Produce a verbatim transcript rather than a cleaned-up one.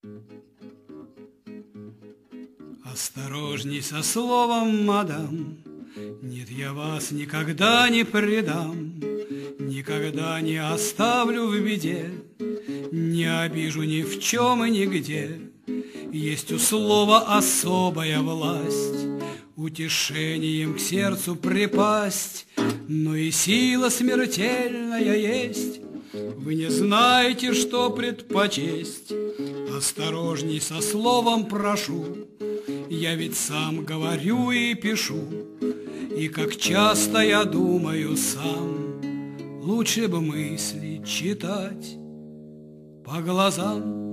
Осторожней со словом, мадам, нет, я вас никогда не предам, никогда не оставлю в беде, не обижу ни в чем и нигде. Есть у слова особая власть, утешением к сердцу припасть, но и сила смертельная есть. Вы не знаете, что предпочесть. Осторожней со словом, прошу, я ведь сам говорю и пишу, и как часто я думаю сам, лучше бы мысли читать по глазам.